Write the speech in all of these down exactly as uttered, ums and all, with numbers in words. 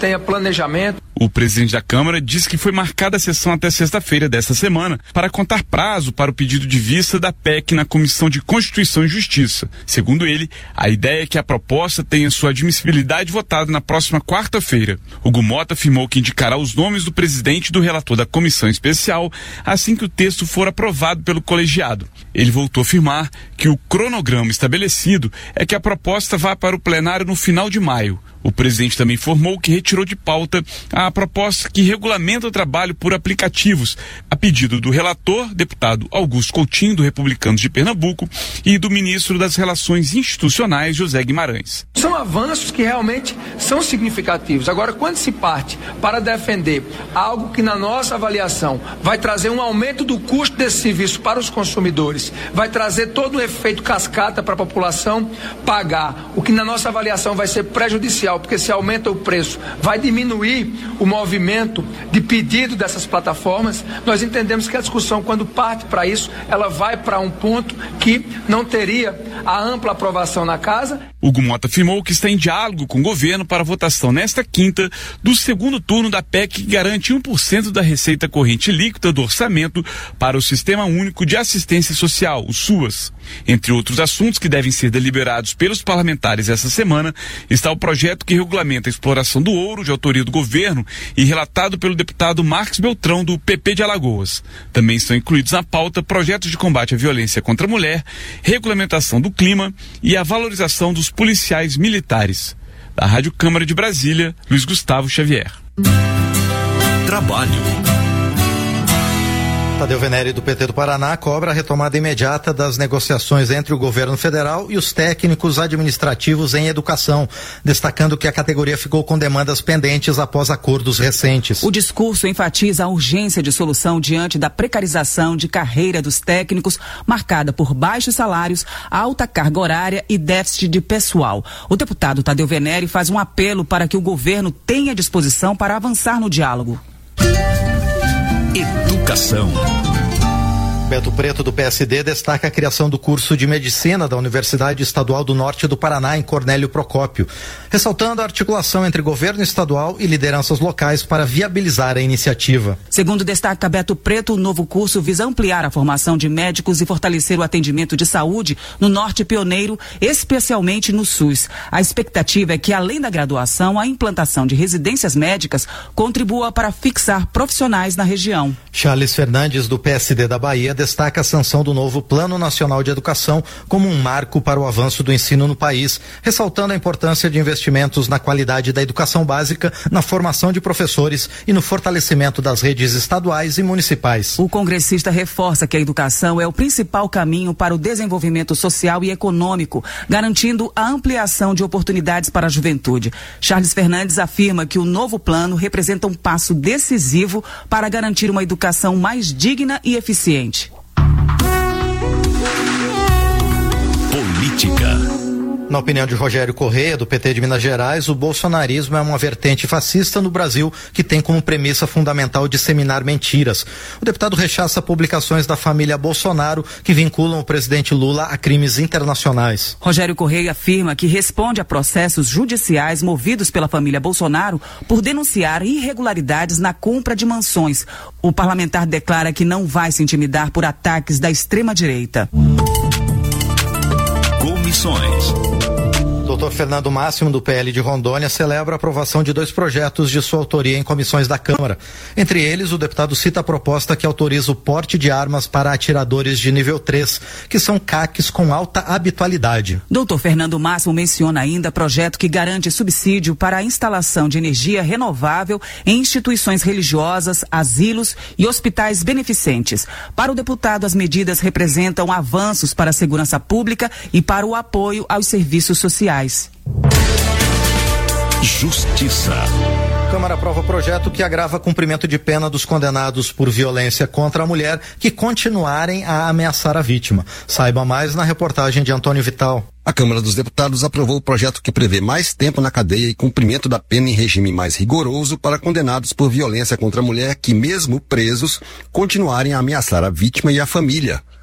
tenha planejamento. O presidente da Câmara disse que foi marcada a sessão até sexta-feira desta semana para contar prazo para o pedido de vista da P E C na Comissão de Constituição e Justiça. Segundo ele, a ideia é que a proposta tenha sua admissibilidade votada na próxima quarta-feira. Hugo Mota afirmou que indicará os nomes do presidente e do relator da comissão especial assim que o texto for aprovado pelo colegiado. Ele voltou a afirmar que o cronograma estabelecido é que a proposta vá para o plenário no final de maio. O presidente também informou que retirou de pauta a proposta que regulamenta o trabalho por aplicativos, a pedido do relator, deputado Augusto Coutinho, do Republicanos de Pernambuco, e do ministro das Relações Institucionais, José Guimarães. São avanços que realmente são significativos. Agora, quando se parte para defender algo que, na nossa avaliação, vai trazer um aumento do custo desse serviço para os consumidores, vai trazer todo um efeito cascata para a população pagar, o que, na nossa avaliação, vai ser prejudicial, porque se aumenta o preço, vai diminuir o movimento de pedido dessas plataformas. Nós entendemos que a discussão, quando parte para isso, ela vai para um ponto que não teria a ampla aprovação na casa. Hugo Mota afirmou que está em diálogo com o governo para a votação nesta quinta do segundo turno da P E C que garante um por cento da receita corrente líquida do orçamento para o Sistema Único de Assistência Social, o SUAS. Entre outros assuntos que devem ser deliberados pelos parlamentares essa semana, está o projeto que regulamenta a exploração do ouro de autoria do governo e relatado pelo deputado Marcos Beltrão, do P P de Alagoas. Também estão incluídos na pauta projetos de combate à violência contra a mulher, regulamentação do clima e a valorização dos policiais militares. Da Rádio Câmara de Brasília, Luiz Gustavo Xavier. Trabalho. Tadeu Venere, do P T do Paraná, cobra a retomada imediata das negociações entre o governo federal e os técnicos administrativos em educação, destacando que a categoria ficou com demandas pendentes após acordos recentes. O discurso enfatiza a urgência de solução diante da precarização de carreira dos técnicos, marcada por baixos salários, alta carga horária e déficit de pessoal. O deputado Tadeu Venere faz um apelo para que o governo tenha disposição para avançar no diálogo. Educação. Beto Preto, do P S D, destaca a criação do curso de Medicina da Universidade Estadual do Norte do Paraná, em Cornélio Procópio, ressaltando a articulação entre governo estadual e lideranças locais para viabilizar a iniciativa. Segundo destaca Beto Preto, o novo curso visa ampliar a formação de médicos e fortalecer o atendimento de saúde no Norte pioneiro, especialmente no SUS. A expectativa é que, além da graduação, a implantação de residências médicas contribua para fixar profissionais na região. Charles Fernandes, do P S D da Bahia, destaca a sanção do novo Plano Nacional de Educação como um marco para o avanço do ensino no país, ressaltando a importância de investimentos na qualidade da educação básica, na formação de professores e no fortalecimento das redes estaduais e municipais. O congressista reforça que a educação é o principal caminho para o desenvolvimento social e econômico, garantindo a ampliação de oportunidades para a juventude. Charles Fernandes afirma que o novo plano representa um passo decisivo para garantir uma educação mais digna e eficiente. Política. Na opinião de Rogério Correia, do P T de Minas Gerais, o bolsonarismo é uma vertente fascista no Brasil que tem como premissa fundamental disseminar mentiras. O deputado rechaça publicações da família Bolsonaro que vinculam o presidente Lula a crimes internacionais. Rogério Correia afirma que responde a processos judiciais movidos pela família Bolsonaro por denunciar irregularidades na compra de mansões. O parlamentar declara que não vai se intimidar por ataques da extrema-direita. Comissões. Doutor Fernando Máximo, do P L de Rondônia, celebra a aprovação de dois projetos de sua autoria em comissões da Câmara. Entre eles, o deputado cita a proposta que autoriza o porte de armas para atiradores de nível três, que são C A Cs com alta habitualidade. Doutor Fernando Máximo menciona ainda projeto que garante subsídio para a instalação de energia renovável em instituições religiosas, asilos e hospitais beneficentes. Para o deputado, as medidas representam avanços para a segurança pública e para o apoio aos serviços sociais. Justiça. Câmara aprova projeto que agrava cumprimento de pena dos condenados por violência contra a mulher que continuarem a ameaçar a vítima. Saiba mais na reportagem de Antônio Vital. A Câmara dos Deputados aprovou o projeto que prevê mais tempo na cadeia e cumprimento da pena em regime mais rigoroso para condenados por violência contra a mulher que, mesmo presos, continuarem a ameaçar a vítima e a família.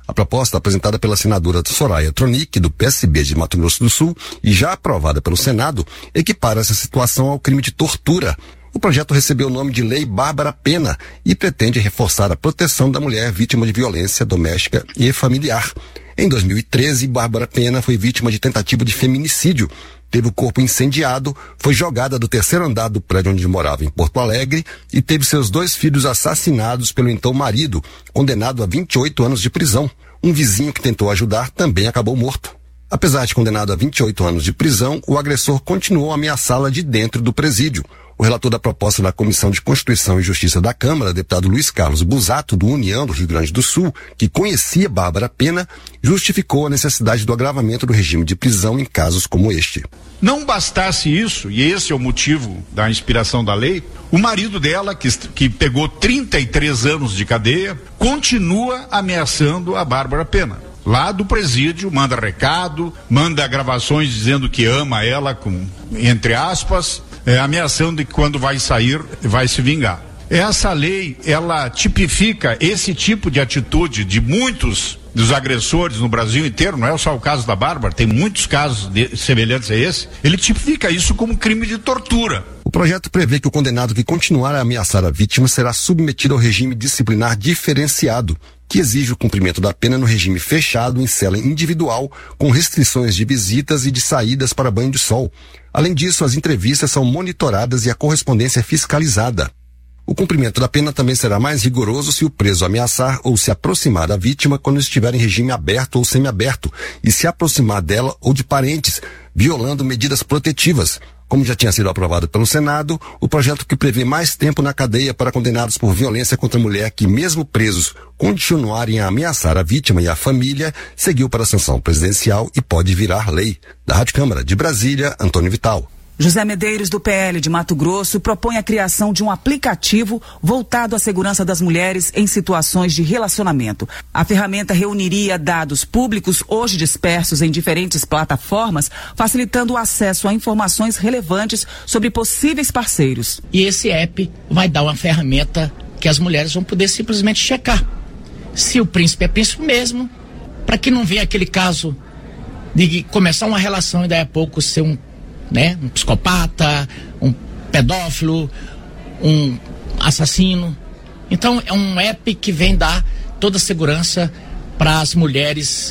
A proposta, apresentada pela senadora Soraya Tronic, do P S B de Mato Grosso do Sul, e já aprovada pelo Senado, equipara essa situação ao crime de tortura. O projeto recebeu o nome de Lei Bárbara Pena e pretende reforçar a proteção da mulher vítima de violência doméstica e familiar. Em dois mil e treze, Bárbara Pena foi vítima de tentativa de feminicídio. Teve o corpo incendiado, foi jogada do terceiro andar do prédio onde morava em Porto Alegre e teve seus dois filhos assassinados pelo então marido, condenado a vinte e oito anos de prisão. Um vizinho que tentou ajudar também acabou morto. Apesar de condenado a vinte e oito anos de prisão, o agressor continuou a ameaçá-la de dentro do presídio. O relator da proposta da Comissão de Constituição e Justiça da Câmara, deputado Luiz Carlos Busato, do União do Rio Grande do Sul, que conhecia Bárbara Pena, justificou a necessidade do agravamento do regime de prisão em casos como este. Não bastasse isso, e esse é o motivo da inspiração da lei, o marido dela, que, que pegou trinta e três anos de cadeia, continua ameaçando a Bárbara Pena. Lá do presídio, manda recado, manda gravações dizendo que ama ela, com, entre aspas, é, ameaçando que quando vai sair, vai se vingar. Essa lei, ela tipifica esse tipo de atitude de muitos dos agressores no Brasil inteiro, não é só o caso da Bárbara, tem muitos casos de, semelhantes a esse, ele tipifica isso como crime de tortura. O projeto prevê que o condenado que continuar a ameaçar a vítima será submetido ao regime disciplinar diferenciado, que exige o cumprimento da pena no regime fechado em cela individual, com restrições de visitas e de saídas para banho de sol. Além disso, as entrevistas são monitoradas e a correspondência é fiscalizada. O cumprimento da pena também será mais rigoroso se o preso ameaçar ou se aproximar da vítima quando estiver em regime aberto ou semiaberto e se aproximar dela ou de parentes, violando medidas protetivas. Como já tinha sido aprovado pelo Senado, o projeto que prevê mais tempo na cadeia para condenados por violência contra a mulher que, mesmo presos, continuarem a ameaçar a vítima e a família, seguiu para a sanção presidencial e pode virar lei. Da Rádio Câmara de Brasília, Antônio Vital. José Medeiros, do P L de Mato Grosso, propõe a criação de um aplicativo voltado à segurança das mulheres em situações de relacionamento. A ferramenta reuniria dados públicos hoje dispersos em diferentes plataformas, facilitando o acesso a informações relevantes sobre possíveis parceiros. E esse app vai dar uma ferramenta que as mulheres vão poder simplesmente checar se o príncipe é príncipe mesmo, para que não venha aquele caso de começar uma relação e daí a pouco ser um né? Um psicopata, um pedófilo, um assassino. Então é um app que vem dar toda a segurança para as mulheres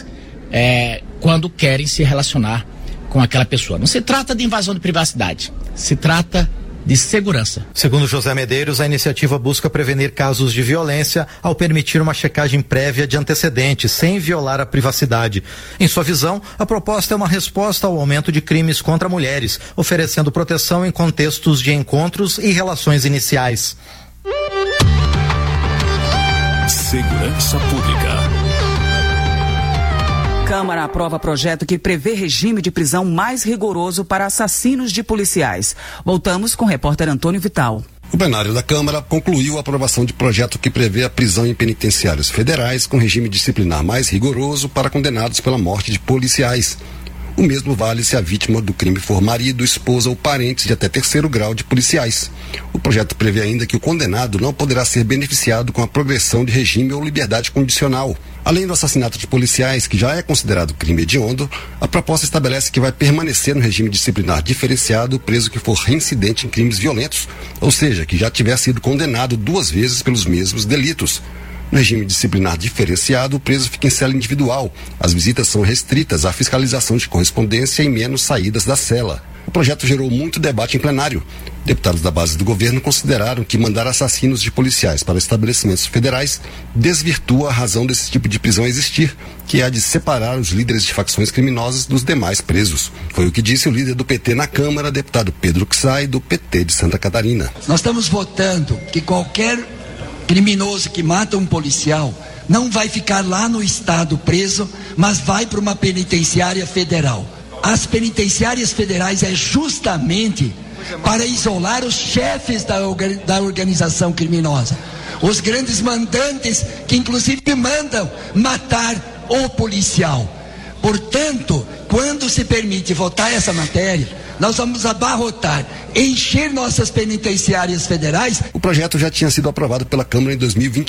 é, quando querem se relacionar com aquela pessoa. Não se trata de invasão de privacidade, se trata de segurança. Segundo José Medeiros, a iniciativa busca prevenir casos de violência ao permitir uma checagem prévia de antecedentes, sem violar a privacidade. Em sua visão, a proposta é uma resposta ao aumento de crimes contra mulheres, oferecendo proteção em contextos de encontros e relações iniciais. Segurança Pública. Câmara aprova projeto que prevê regime de prisão mais rigoroso para assassinos de policiais. Voltamos com o repórter Antônio Vital. O plenário da Câmara concluiu a aprovação de projeto que prevê a prisão em penitenciários federais com regime disciplinar mais rigoroso para condenados pela morte de policiais. O mesmo vale se a vítima do crime for marido, esposa ou parentes de até terceiro grau de policiais. O projeto prevê ainda que o condenado não poderá ser beneficiado com a progressão de regime ou liberdade condicional. Além do assassinato de policiais, que já é considerado crime hediondo, a proposta estabelece que vai permanecer no regime disciplinar diferenciado o preso que for reincidente em crimes violentos, ou seja, que já tiver sido condenado duas vezes pelos mesmos delitos. No regime disciplinar diferenciado, o preso fica em cela individual. As visitas são restritas à fiscalização de correspondência e menos saídas da cela. O projeto gerou muito debate em plenário. Deputados da base do governo consideraram que mandar assassinos de policiais para estabelecimentos federais desvirtua a razão desse tipo de prisão existir, que é a de separar os líderes de facções criminosas dos demais presos. Foi o que disse o líder do P T na Câmara, deputado Pedro Xay, do P T de Santa Catarina. Nós estamos votando que qualquer criminoso que mata um policial não vai ficar lá no estado preso, mas vai para uma penitenciária federal. As penitenciárias federais é justamente para isolar os chefes da, da organização criminosa, os grandes mandantes que inclusive mandam matar o policial. Portanto, quando se permite votar essa matéria, nós vamos abarrotar, encher nossas penitenciárias federais. O projeto já tinha sido aprovado pela Câmara em dois mil e vinte e um.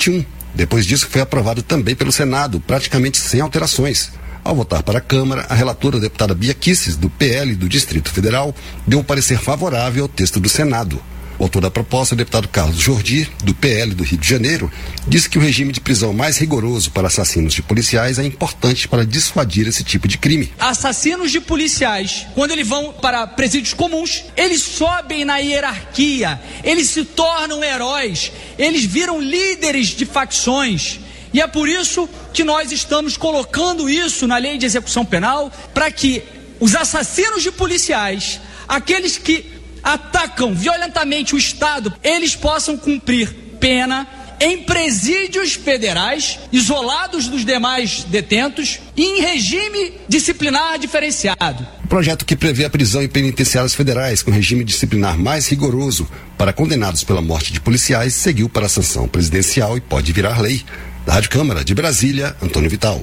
Depois disso, foi aprovado também pelo Senado, praticamente sem alterações. Ao votar para a Câmara, a relatora, a deputada Bia Kicis, do P L do Distrito Federal, deu um parecer favorável ao texto do Senado. O autor da proposta, o deputado Carlos Jordi, do P L do Rio de Janeiro, disse que o regime de prisão mais rigoroso para assassinos de policiais é importante para dissuadir esse tipo de crime. Assassinos de policiais, quando eles vão para presídios comuns, eles sobem na hierarquia, eles se tornam heróis, eles viram líderes de facções. E é por isso que nós estamos colocando isso na lei de execução penal, para que os assassinos de policiais, aqueles que atacam violentamente o Estado, eles possam cumprir pena em presídios federais, isolados dos demais detentos e em regime disciplinar diferenciado. O projeto que prevê a prisão em penitenciárias federais com regime disciplinar mais rigoroso para condenados pela morte de policiais seguiu para a sanção presidencial e pode virar lei. Da Rádio Câmara de Brasília, Antônio Vital.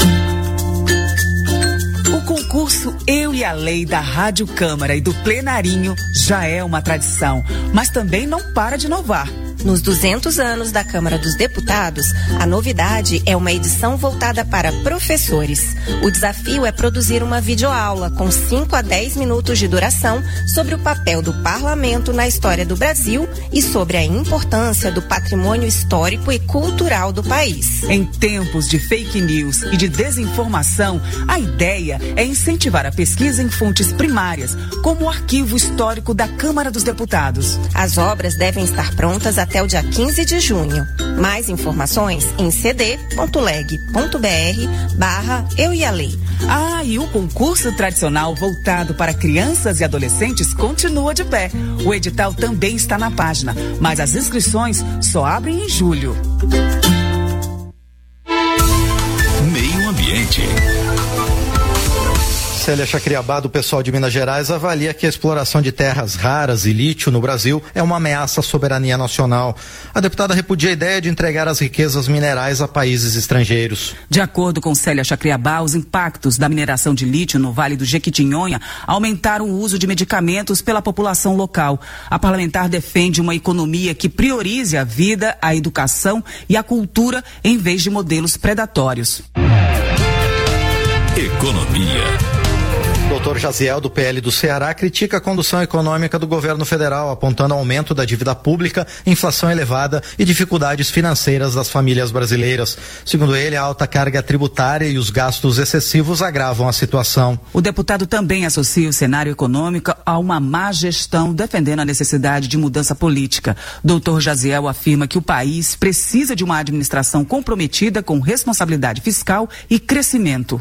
O concurso Eu e a Lei da Rádio Câmara e do Plenarinho já é uma tradição, mas também não para de inovar. Nos duzentos anos da Câmara dos Deputados, a novidade é uma edição voltada para professores. O desafio é produzir uma videoaula com cinco a dez minutos de duração sobre o papel do parlamento na história do Brasil e sobre a importância do patrimônio histórico e cultural do país. Em tempos de fake news e de desinformação, a ideia é incentivar a pesquisa em fontes primárias, como o Arquivo Histórico da Câmara dos Deputados. As obras devem estar prontas até o dia quinze de junho. Mais informações em cd.leg.br barra Eu e a Lei. Ah, e o concurso tradicional voltado para crianças e adolescentes continua de pé. O edital também está na página, mas as inscrições só abrem em julho. Meio Ambiente. Célia Chacriabá, do pessoal de Minas Gerais, avalia que a exploração de terras raras e lítio no Brasil é uma ameaça à soberania nacional. A deputada repudia a ideia de entregar as riquezas minerais a países estrangeiros. De acordo com Célia Chacriabá, os impactos da mineração de lítio no Vale do Jequitinhonha aumentaram o uso de medicamentos pela população local. A parlamentar defende uma economia que priorize a vida, a educação e a cultura em vez de modelos predatórios. Economia. Doutor Jaziel, do P L do Ceará, critica a condução econômica do governo federal, apontando aumento da dívida pública, inflação elevada e dificuldades financeiras das famílias brasileiras. Segundo ele, a alta carga tributária e os gastos excessivos agravam a situação. O deputado também associa o cenário econômico a uma má gestão, defendendo a necessidade de mudança política. Doutor Jaziel afirma que o país precisa de uma administração comprometida com responsabilidade fiscal e crescimento.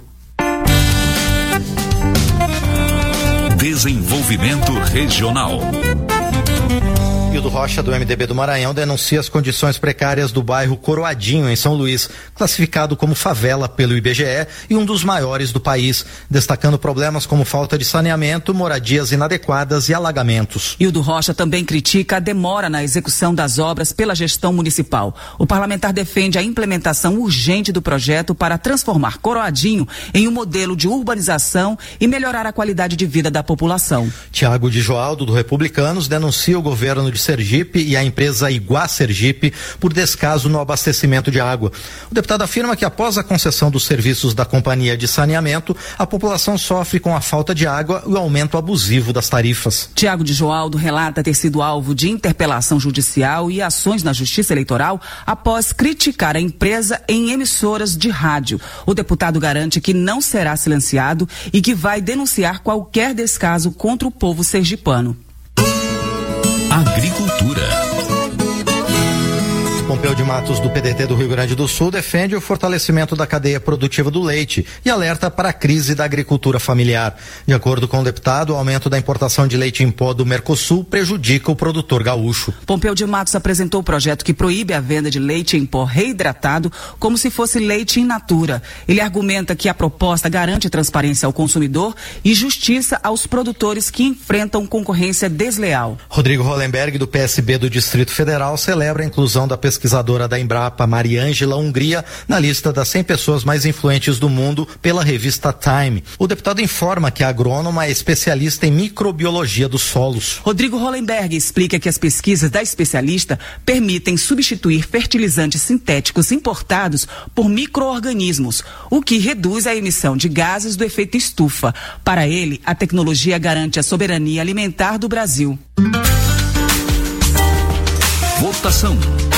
Desenvolvimento Regional. Hildo Rocha, do M D B do Maranhão, denuncia as condições precárias do bairro Coroadinho, em São Luís, classificado como favela pelo I B G E e um dos maiores do país, destacando problemas como falta de saneamento, moradias inadequadas e alagamentos. Hildo Rocha também critica a demora na execução das obras pela gestão municipal. O parlamentar defende a implementação urgente do projeto para transformar Coroadinho em um modelo de urbanização e melhorar a qualidade de vida da população. Tiago de Joaldo, do Republicanos, denuncia o governo de Sergipe e a empresa Iguá Sergipe por descaso no abastecimento de água. O deputado afirma que após a concessão dos serviços da companhia de saneamento, a população sofre com a falta de água e o aumento abusivo das tarifas. Tiago de Joaldo relata ter sido alvo de interpelação judicial e ações na Justiça Eleitoral após criticar a empresa em emissoras de rádio. O deputado garante que não será silenciado e que vai denunciar qualquer descaso contra o povo sergipano. Agricultura. Pompeu de Matos, do P D T do Rio Grande do Sul, defende o fortalecimento da cadeia produtiva do leite e alerta para a crise da agricultura familiar. De acordo com o deputado, o aumento da importação de leite em pó do Mercosul prejudica o produtor gaúcho. Pompeu de Matos apresentou o projeto que proíbe a venda de leite em pó reidratado como se fosse leite in natura. Ele argumenta que a proposta garante transparência ao consumidor e justiça aos produtores que enfrentam concorrência desleal. Rodrigo Hollenberg, do P S B do Distrito Federal, celebra a inclusão da pesquisa pesquisadora da Embrapa, Mariângela Hungria, na lista das cem pessoas mais influentes do mundo pela revista Time. O deputado informa que a agrônoma é especialista em microbiologia dos solos. Rodrigo Hollenberg explica que as pesquisas da especialista permitem substituir fertilizantes sintéticos importados por micro-organismos, o que reduz a emissão de gases do efeito estufa. Para ele, a tecnologia garante a soberania alimentar do Brasil. Votação.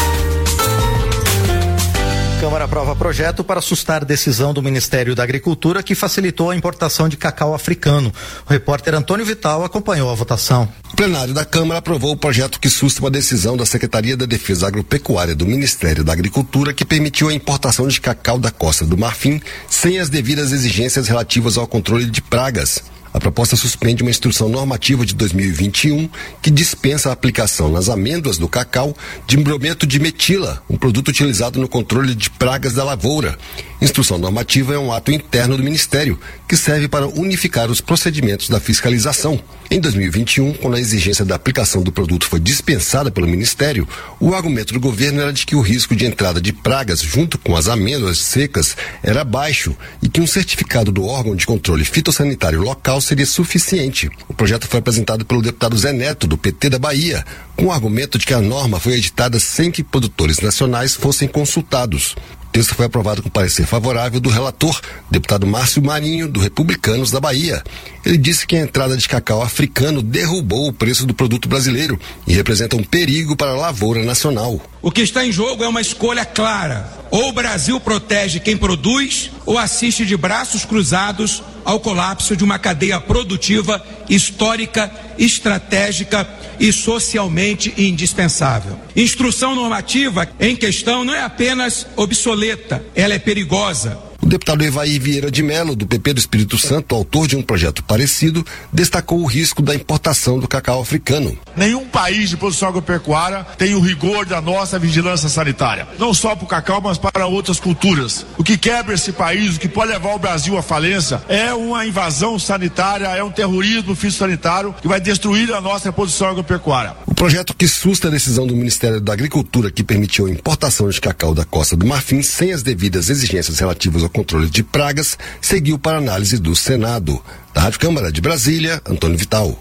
Câmara aprova projeto para sustar decisão do Ministério da Agricultura que facilitou a importação de cacau africano. O repórter Antônio Vital acompanhou a votação. O plenário da Câmara aprovou o projeto que susta uma decisão da Secretaria da Defesa Agropecuária do Ministério da Agricultura que permitiu a importação de cacau da Costa do Marfim sem as devidas exigências relativas ao controle de pragas. A proposta suspende uma instrução normativa de dois mil e vinte e um que dispensa a aplicação nas amêndoas do cacau de brometo de metila, um produto utilizado no controle de pragas da lavoura. Instrução normativa é um ato interno do Ministério que serve para unificar os procedimentos da fiscalização. Em dois mil e vinte e um, quando a exigência da aplicação do produto foi dispensada pelo Ministério, o argumento do governo era de que o risco de entrada de pragas junto com as amêndoas secas era baixo e que um certificado do órgão de controle fitossanitário local seria suficiente. O projeto foi apresentado pelo deputado Zé Neto, do P T da Bahia, com o argumento de que a norma foi editada sem que produtores nacionais fossem consultados. O texto foi aprovado com parecer favorável do relator, deputado Márcio Marinho, do Republicanos da Bahia. Ele disse que a entrada de cacau africano derrubou o preço do produto brasileiro e representa um perigo para a lavoura nacional. O que está em jogo é uma escolha clara. Ou o Brasil protege quem produz, ou assiste de braços cruzados ao colapso de uma cadeia produtiva histórica, estratégica e socialmente indispensável. Instrução normativa em questão não é apenas obsoleta, ela é perigosa. O deputado Evaí Vieira de Mello, do P P do Espírito Santo, autor de um projeto parecido, destacou o risco da importação do cacau africano. Nenhum país de produção agropecuária tem o rigor da nossa vigilância sanitária, não só para o cacau, mas para outras culturas. O que quebra esse país, o que pode levar o Brasil à falência, é uma invasão sanitária, é um terrorismo fitossanitário que vai destruir a nossa produção agropecuária. O projeto que susta a decisão do Ministério da Agricultura que permitiu a importação de cacau da Costa do Marfim sem as devidas exigências relativas ao controle de pragas seguiu para análise do Senado. Da Rádio Câmara de Brasília, Antônio Vital.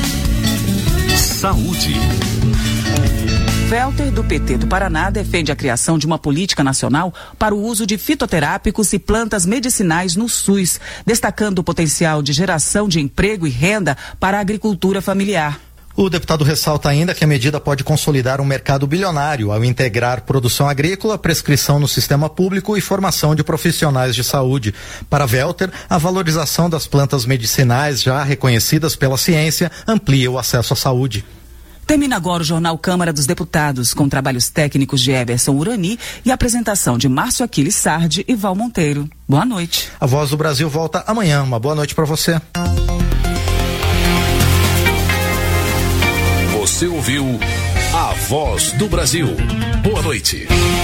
Saúde. Welter, do P T do Paraná, defende a criação de uma política nacional para o uso de fitoterápicos e plantas medicinais no SUS, destacando o potencial de geração de emprego e renda para a agricultura familiar. O deputado ressalta ainda que a medida pode consolidar um mercado bilionário ao integrar produção agrícola, prescrição no sistema público e formação de profissionais de saúde. Para Welter, a valorização das plantas medicinais já reconhecidas pela ciência amplia o acesso à saúde. Termina agora o Jornal Câmara dos Deputados, com trabalhos técnicos de Everson Urani e apresentação de Márcio Aquiles Sardi e Val Monteiro. Boa noite. A Voz do Brasil volta amanhã. Uma boa noite para você. Você ouviu A Voz do Brasil. Boa noite.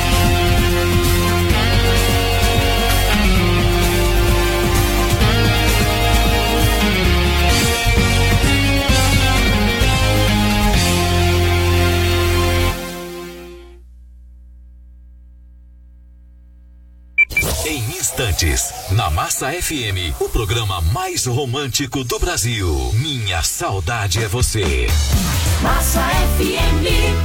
Em instantes, na Massa F M, o programa mais romântico do Brasil. Minha saudade é você. Massa F M.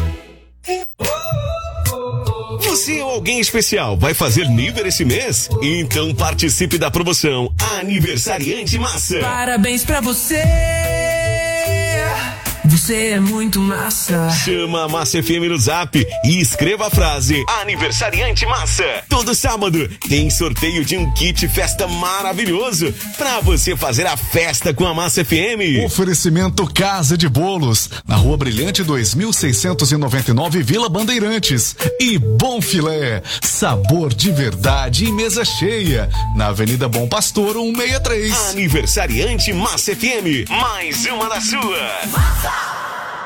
Você ou alguém especial vai fazer nível esse mês? Então participe da promoção Aniversariante Massa. Parabéns pra você. Você é muito massa. Chama a Massa F M no Zap e escreva a frase Aniversariante Massa. Todo sábado tem sorteio de um kit festa maravilhoso pra você fazer a festa com a Massa F M. Oferecimento Casa de Bolos, na Rua Brilhante dois mil seiscentos e noventa e nove, Vila Bandeirantes. E Bom Filé, sabor de verdade e mesa cheia, na Avenida Bom Pastor cento e sessenta e três. Aniversariante Massa F M, mais uma da sua. Massa!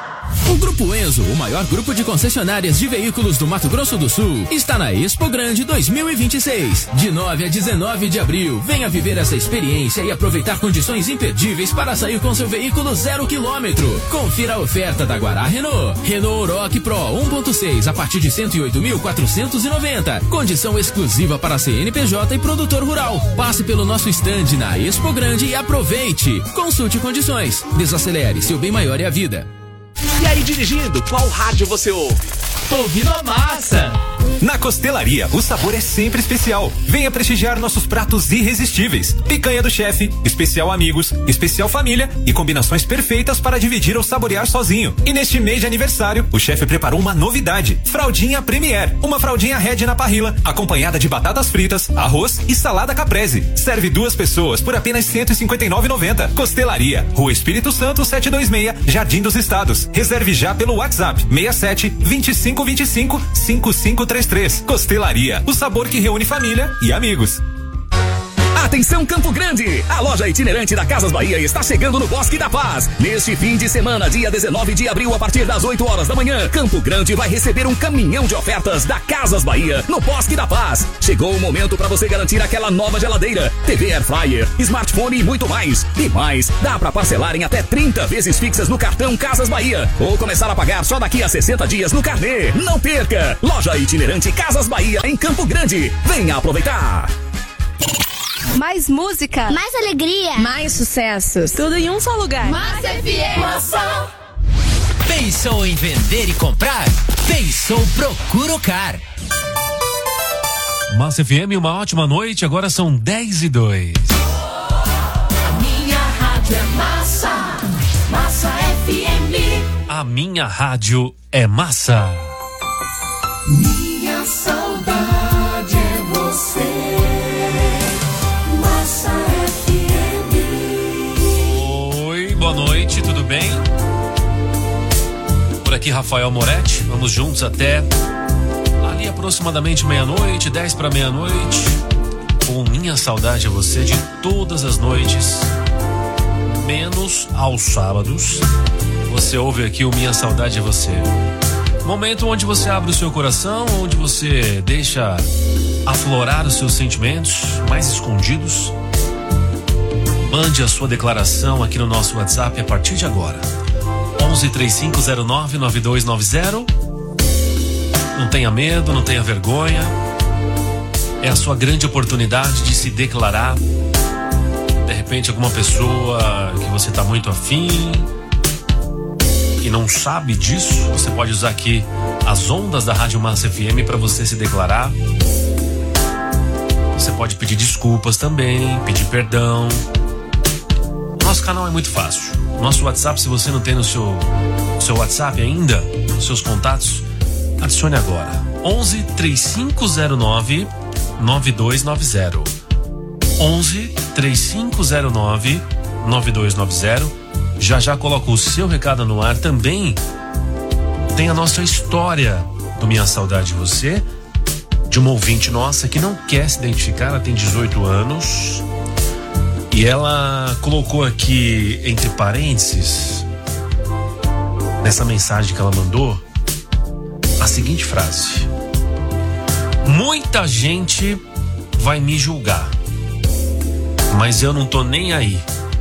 O Grupo Enzo, o maior grupo de concessionárias de veículos do Mato Grosso do Sul, está na Expo Grande dois mil e vinte e seis. De nove a dezenove de abril, venha viver essa experiência e aproveitar condições imperdíveis para sair com seu veículo zero quilômetro. Confira a oferta da Guará Renault. Renault Oroch Pro um ponto seis a partir de cento e oito mil quatrocentos e noventa. Condição exclusiva para C N P J e produtor rural. Passe pelo nosso estande na Expo Grande e aproveite. Consulte condições. Desacelere, seu bem maior é a vida. E aí, dirigindo, qual rádio você ouve? Ouvindo a Massa. Na Costelaria, o sabor é sempre especial. Venha prestigiar nossos pratos irresistíveis. Picanha do chefe, especial amigos, especial família e combinações perfeitas para dividir ou saborear sozinho. E neste mês de aniversário, o chefe preparou uma novidade: fraldinha Premier. Uma fraldinha Red na parrilla, acompanhada de batatas fritas, arroz e salada caprese. Serve duas pessoas por apenas cento e cinquenta e nove reais e noventa centavos. Costelaria, Rua Espírito Santo setecentos e vinte e seis, Jardim dos Estados. Reserve já pelo WhatsApp seis sete, vinte e cinco vinte e cinco, cinco cinco três três. Costelaria, o sabor que reúne família e amigos. Atenção Campo Grande! A loja itinerante da Casas Bahia está chegando no Bosque da Paz. Neste fim de semana, dia dezenove de abril, a partir das oito horas da manhã, Campo Grande vai receber um caminhão de ofertas da Casas Bahia no Bosque da Paz. Chegou o momento para você garantir aquela nova geladeira, T V Air Fryer, smartphone e muito mais. E mais, dá para parcelar em até trinta vezes fixas no cartão Casas Bahia ou começar a pagar só daqui a sessenta dias no carnê. Não perca! Loja itinerante Casas Bahia em Campo Grande. Venha aproveitar! Mais música, mais alegria, mais sucessos. Tudo em um só lugar. Massa F M. Massa. Pensou em vender e comprar? Pensou Procuracar. Massa F M, uma ótima noite. Agora são dez e dois. A minha rádio é massa. Massa F M. A minha rádio é massa. Minha saudade é você. Boa noite, tudo bem? Por aqui Rafael Moretti, vamos juntos até ali aproximadamente meia-noite, dez para meia-noite, com Minha Saudade a Você de todas as noites, menos aos sábados. Você ouve aqui o Minha Saudade a Você. Momento onde você abre o seu coração, onde você deixa aflorar os seus sentimentos mais escondidos. Mande a sua declaração aqui no nosso WhatsApp a partir de agora. onze, três cinco zero nove, nove dois nove zero. Não tenha medo, não tenha vergonha. É a sua grande oportunidade de se declarar. De repente, alguma pessoa que você está muito afim e não sabe disso, você pode usar aqui as ondas da Rádio Massa F M para você se declarar. Você pode pedir desculpas também, pedir perdão. Nosso canal é muito fácil. Nosso WhatsApp, se você não tem no seu, seu WhatsApp ainda, nos seus contatos, adicione agora. onze, três cinco zero nove, nove dois nove zero. onze, três cinco zero nove, nove dois nove zero. Já já coloca o seu recado no ar. Também tem a nossa história do Minha Saudade de Você, de uma ouvinte nossa que não quer se identificar. Ela tem dezoito anos e ela colocou aqui entre parênteses, nessa mensagem que ela mandou, a seguinte frase: muita gente vai me julgar, mas eu não tô nem aí.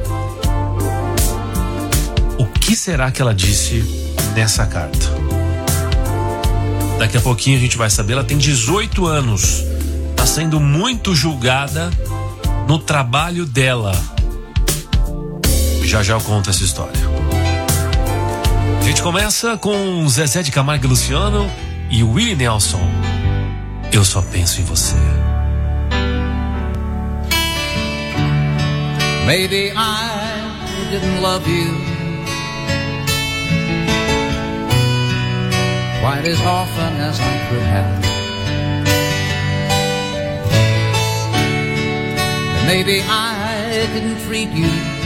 O que será que ela disse nessa carta? Daqui a pouquinho a gente vai saber. Ela tem dezoito anos, tá sendo muito julgada no trabalho dela. Já já eu conto essa história. A gente começa com Zezé de Camargo e Luciano e Willie Nelson. Eu só penso em você. Maybe I didn't love you quite as often as I could have. And maybe I didn't treat you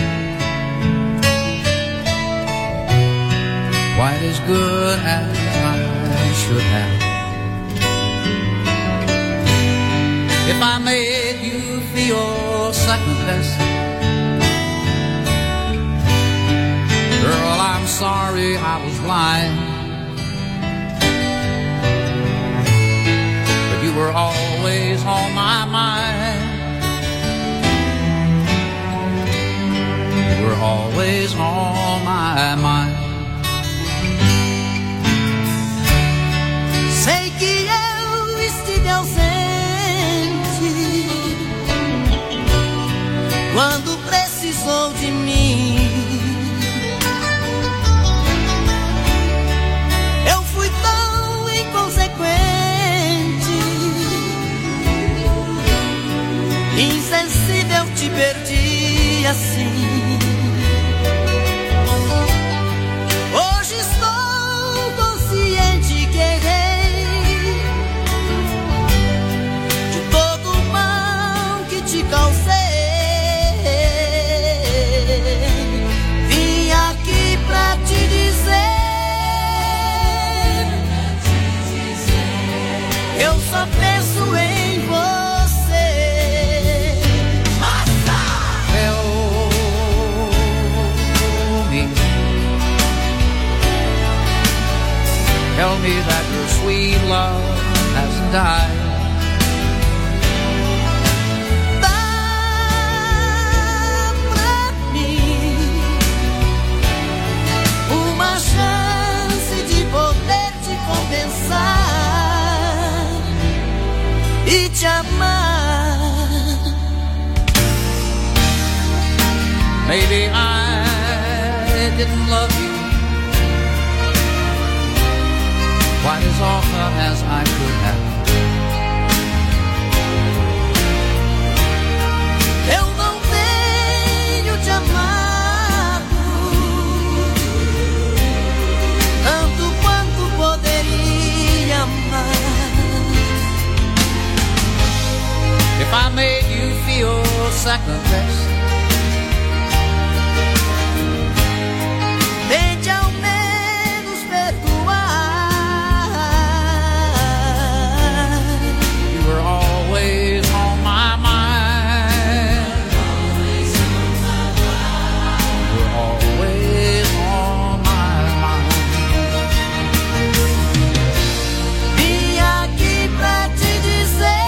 quite as good as I should have. If I made you feel second best, girl, I'm sorry I was blind, but you were always on my mind. You were always on my mind. Sei que eu estive ausente quando precisou de mim. Eu fui tão inconsequente, insensível, te perdi assim. Hoje estou consciente que errei de todo o mal que te causei. Vim aqui pra te dizer, eu só penso em você. Massa! Tell me, tell me that your sweet love hasn't died. Dá pra mim uma chance de poder te compensar e te amar. Maybe I didn't love you quite as often as I could have. Eu não tenho te amado tanto quanto poderia amar. If I made you feel second best, tente ao menos perdoar. you were always on my mind. You were always on my mind. Vim aqui pra te dizer,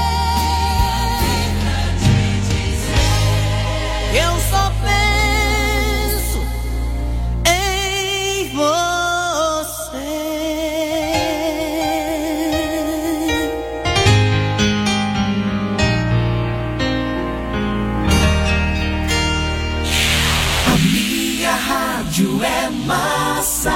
eu só penso em você. A minha rádio é massa.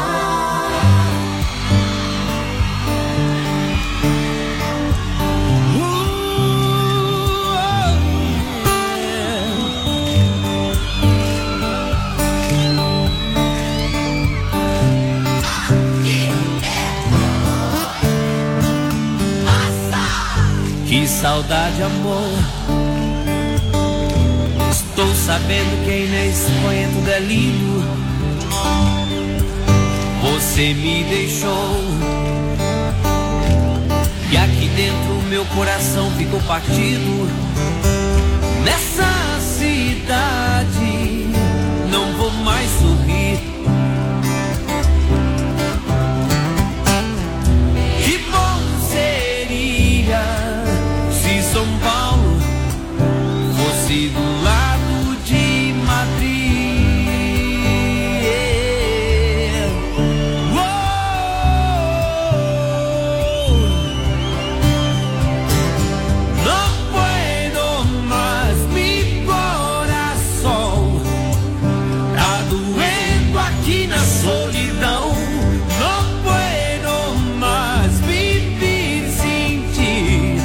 Que saudade, amor. Estou sabendo que aí nesse poento delírio você me deixou, e aqui dentro meu coração ficou partido. Nessa cidade não vou mais sorrir. Que bom seria se São Paulo fosse do lado de Madrid. Não puedo mais, mi coração tá doendo aqui na solidão. Não puedo mais viver sem ti.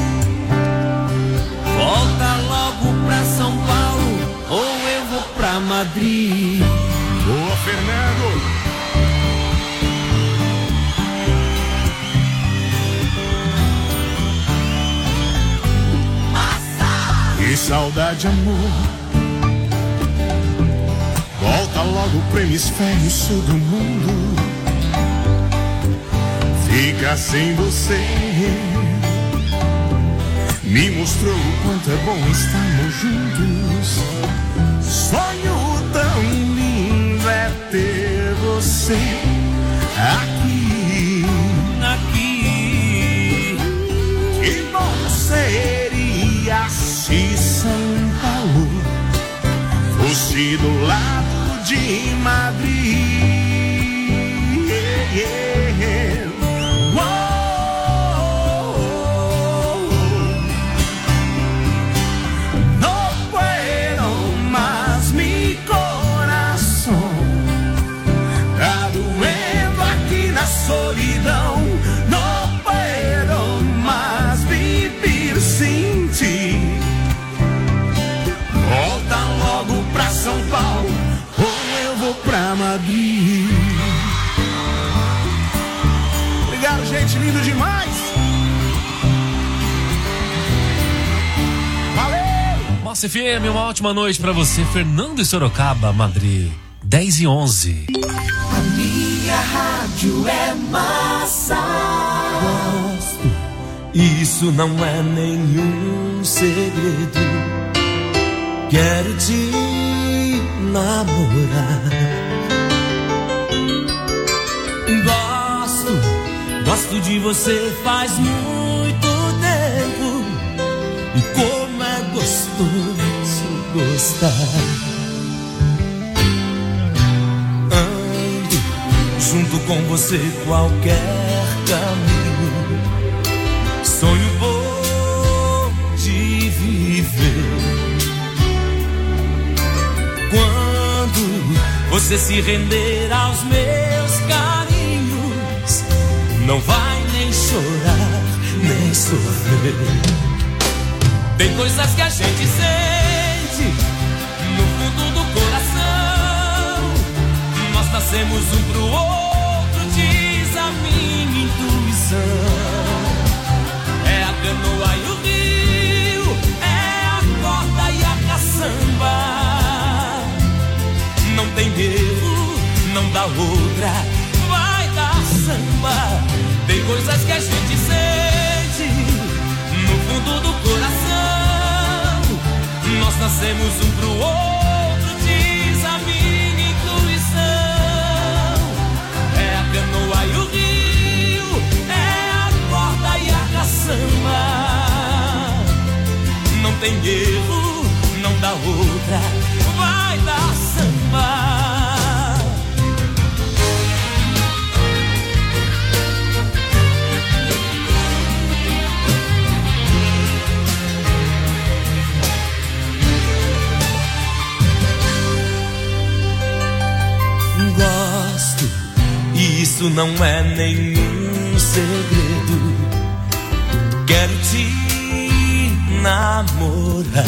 Volta logo pra São Paulo ou eu vou pra Madrid. Boa, Fernando! Que saudade, amor. Volta logo pro hemisfério sul do mundo. Fica sem você. Me mostrou o quanto é bom estarmos juntos. Sonho tão lindo é ter você. você aqui, aqui. Que bom seria se São Paulo fosse do lado de Madrid. Yeah, yeah. Oh, oh, oh. No puedo más, mi corazón tá doendo aqui na solidão. No puedo más vivir sem ti. Volta logo pra São Paulo ou eu vou pra Madrid. Obrigado, gente, lindo demais. Valeu! Massa F M, uma ótima noite pra você. Fernando e Sorocaba, Madrid, dez e onze. A minha rádio é massa. Gosto, isso não é nenhum segredo. Quero te namorar. Gosto, gosto de você faz muito tempo. E como é gostoso gostar. Ando junto com você qualquer caminho. Sonho bom de viver. Quando você se render aos meus carinhos, não vai nem chorar, nem sofrer. Tem coisas que a gente sente no fundo do coração. Nós nascemos um pro outro, diz a minha intuição. É a canoa e o rio, é a corda e a caçamba. Não tem erro, não dá outra, vai dar samba. Tem coisas que a gente sente no fundo do coração. Nós nascemos um pro outro, diz a minha intuição. É a canoa e o rio, é a corda e a caçamba. Não tem erro, não dá outra, vai dar samba. Gosto, e isso não é nenhum segredo. Quero te namorar.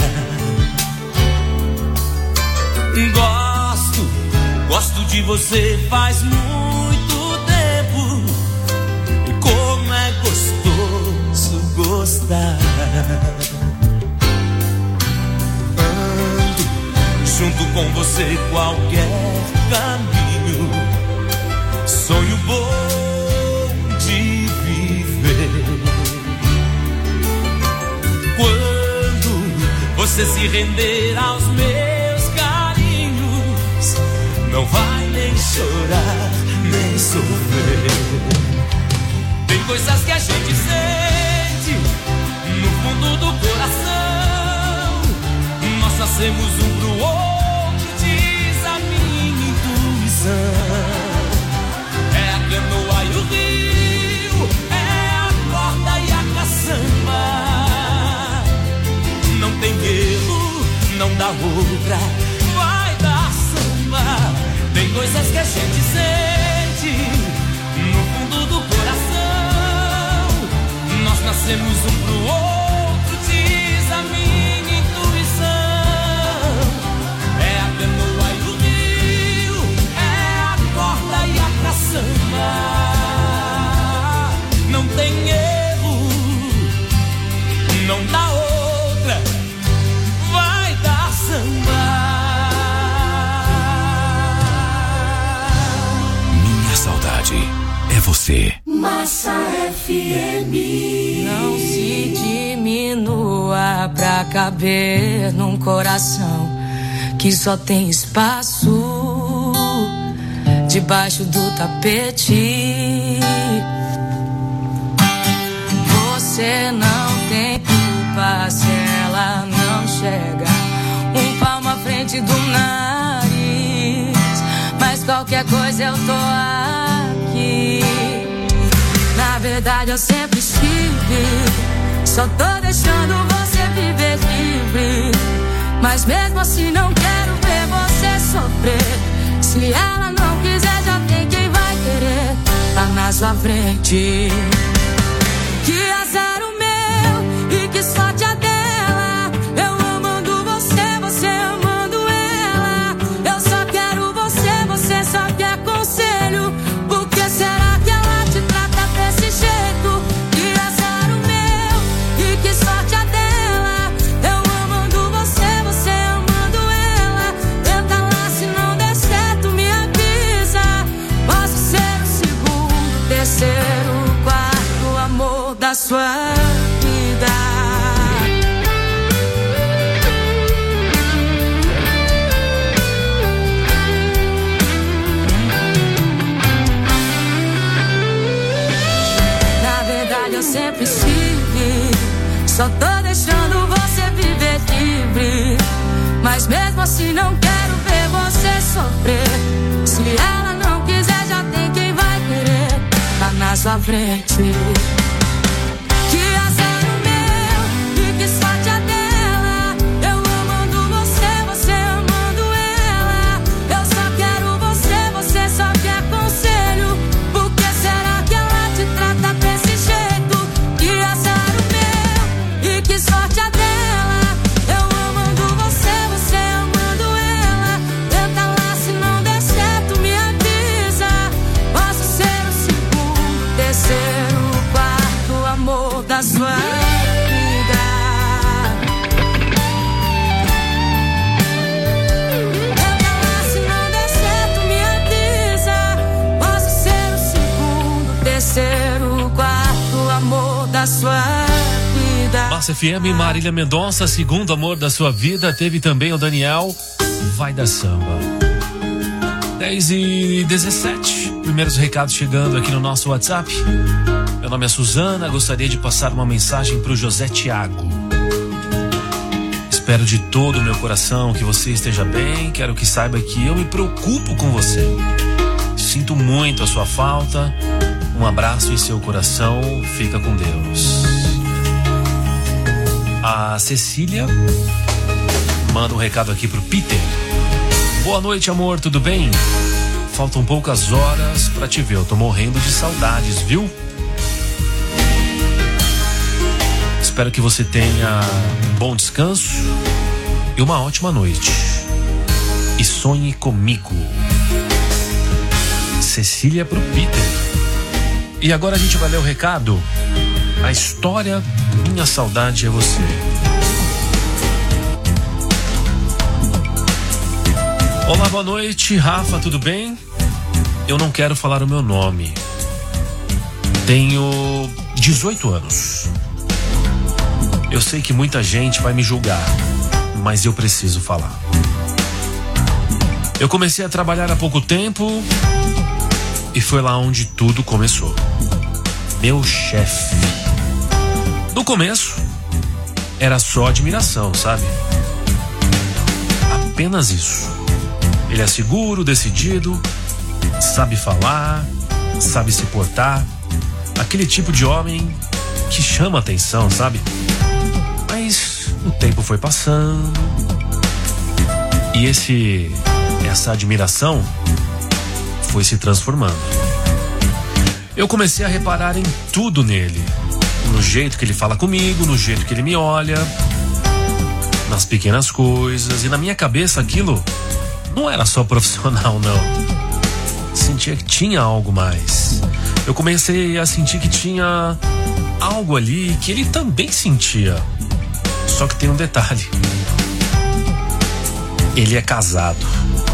Gosto, gosto de você faz muito tempo. E como é gostoso gostar. Ando junto com você qualquer caminho. Sonho bom de viver. Quando você se render aos meus carinhos, não vai nem chorar, nem sofrer. Tem coisas que a gente sente no fundo do coração. Nós nascemos um pro outro, diz a minha intuição. É a canoa e o rio, é a corda e a caçamba. Não tem erro, não dá outra, vai dar samba. Tem coisas que a gente sente no fundo do coração. Nós nascemos um pro outro, diz a minha intuição. É a canoa e o rio, é a corda e a caçamba. Não tem erro, não dá outra, vai dar samba. Minha saudade é você. Massa F M. Não se diminua pra caber num coração que só tem espaço. debaixo do tapete. Você não tem culpa se ela não chega um palmo à frente do nariz, mas qualquer coisa eu tô aqui. Na verdade eu sempre estive, só tô deixando você viver livre, mas mesmo assim não quero ver você sofrer. Se ela não quiser, já tem quem vai querer, tá na sua frente. Que azar o meu e que sorte a dela, eu amando você, você amando ela. Eu só quero você, você só quer conselho. Por que será que ela te trata desse jeito? Que azar o meu e que sorte a dela, eu amando você, você amando ela. Tenta lá, se não der certo me avisa. Posso ser o segundo, terceiro, quarto amor da sua vida. Na verdade eu sempre estive, só tô deixando você viver livre, mas mesmo assim não quero ver você sofrer. Se ela não quiser, já tem quem vai querer, tá na sua frente. Que azar o meu e que sorte a dela, eu amando você, você amando ela. Eu só quero você, você só quer conselho. Por que será que ela te trata desse jeito? Que azar o meu e que sorte a dela, eu amando você, você amando ela. Tenta lá, se não der certo me avisa. Posso ser o segundo, terceiro, quarto amor da sua vida. Tenta lá, se não der certo me avisa. Posso ser o segundo, terceiro, quarto amor da sua vida. Massa F M, Marília Mendonça, segundo amor da sua vida. Teve também o Daniel, Vai da Samba. dez e dezessete. Primeiros recados chegando aqui no nosso WhatsApp. Meu nome é Suzana, gostaria de passar uma mensagem para o José Tiago. Espero de todo o meu coração que você esteja bem. Quero que saiba que eu me preocupo com você. Sinto muito a sua falta. Um abraço em seu coração. Fica com Deus. A Cecília manda um recado aqui pro Peter. Boa noite, amor, tudo bem? Faltam poucas horas pra te ver. Eu tô morrendo de saudades, viu? Espero que você tenha um bom descanso e uma ótima noite. E sonhe comigo. Cecília pro Peter. E agora a gente vai ler o recado. A história Minha Saudade é Você. Olá, boa noite, Rafa, tudo bem? Eu não quero falar o meu nome. Tenho dezoito anos. Eu sei que muita gente vai me julgar, mas eu preciso falar. Eu comecei a trabalhar há pouco tempo e foi lá onde tudo começou. Meu chefe. No começo, era só admiração, sabe? Apenas isso. Ele é seguro, decidido, sabe falar, sabe se portar. Aquele tipo de homem que chama atenção, sabe? Mas o tempo foi passando e esse, essa admiração foi se transformando. Eu comecei a reparar em tudo nele. No jeito que ele fala comigo, no jeito que ele me olha, nas pequenas coisas. E na minha cabeça aquilo não era só profissional, não. Sentia que tinha algo mais. Eu comecei a sentir que tinha algo ali que ele também sentia. Só que tem um detalhe. Ele é casado.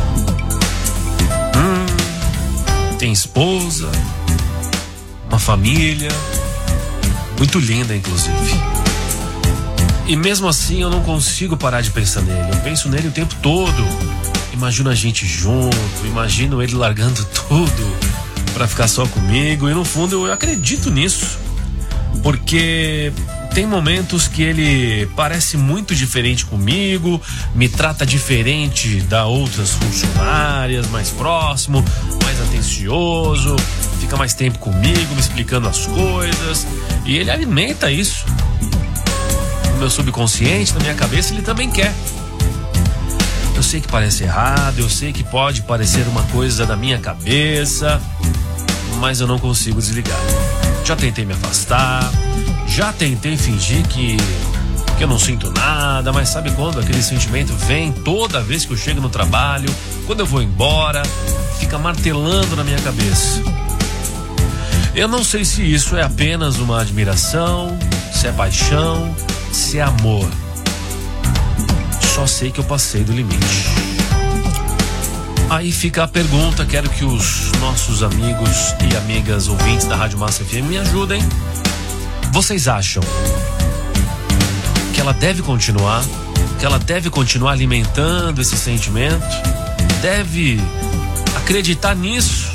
Hum, tem esposa, uma família, muito linda, inclusive. E mesmo assim eu não consigo parar de pensar nele. Eu penso nele o tempo todo. imagino a gente junto, imagino ele largando tudo pra ficar só comigo, e no fundo eu acredito nisso, porque tem momentos que ele parece muito diferente comigo, me trata diferente da outras funcionárias, mais próximo, mais atencioso, fica mais tempo comigo, me explicando as coisas, e ele alimenta isso. No meu subconsciente, na minha cabeça, ele também quer. Eu sei que parece errado, eu sei que pode parecer uma coisa da minha cabeça, mas eu não consigo desligar. Já tentei me afastar, já tentei fingir que, que eu não sinto nada, mas sabe quando aquele sentimento vem toda vez que eu chego no trabalho, quando eu vou embora, fica martelando na minha cabeça. Eu não sei se isso é apenas uma admiração, se é paixão, se é amor. Só sei que eu passei do limite. Aí fica a pergunta, quero que os nossos amigos e amigas ouvintes da Rádio Massa F M me ajudem. Vocês acham que ela deve continuar? Que ela deve continuar alimentando esse sentimento? Deve acreditar nisso?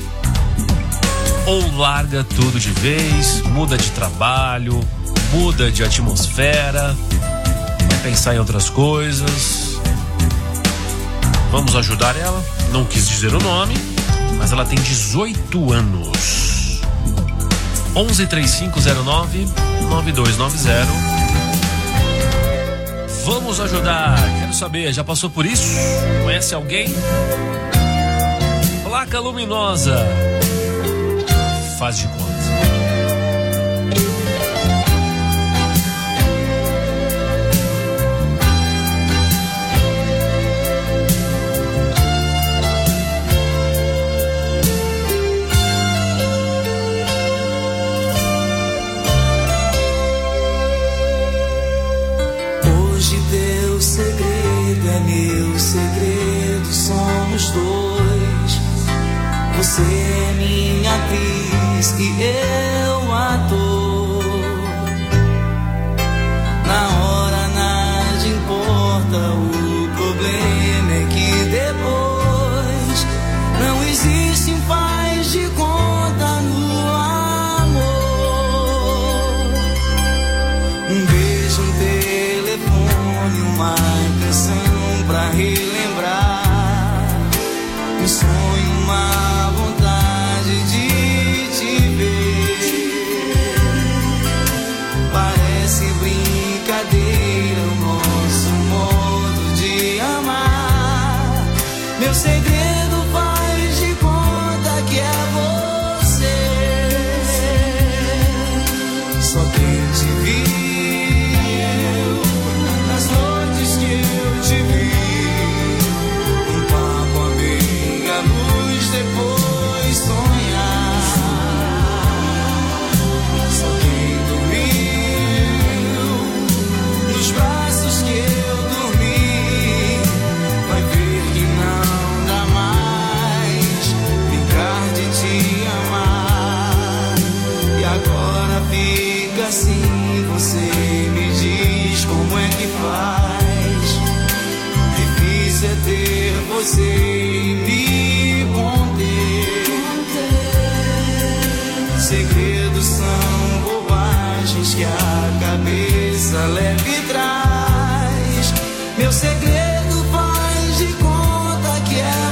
Ou larga tudo de vez, muda de trabalho, muda de atmosfera, vai pensar em outras coisas? Vamos ajudar ela? Não quis dizer o nome, mas ela tem dezoito anos. onze, três cinco zero nove, nove dois nove zero. Vamos ajudar. Quero saber, já passou por isso? Conhece alguém? Placa luminosa. Faz de conta. Meu segredo somos dois. Você é minha atriz e eu ator. Na hora nada importa, o problema é que depois não existe um faz de conta no amor. Um beijo, um telefone, uma canção pra relembrar, um sonho, uma vontade de te ver. Parece brincadeira o nosso modo de amar. Meu segredo faz de conta que é você. Só quem te viu nas noites que eu te vi, depois sonhar. Só quem dormiu nos braços que eu dormi vai ver que não dá mais brincar de te amar. E agora fica assim, você me diz como é que faz. Difícil é ter você em mim. Segredos são bobagens que a cabeça leva e traz. Meu segredo faz de conta que é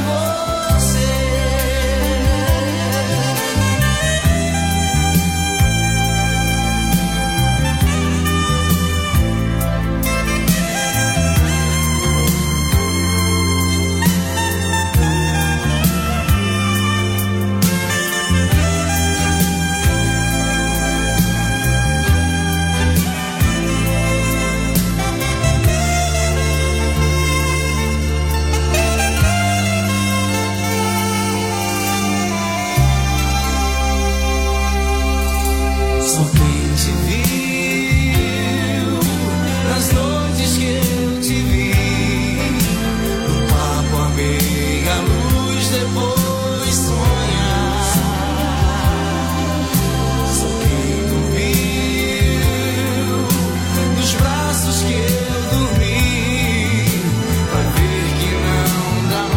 que eu dormi, vai ver que não dá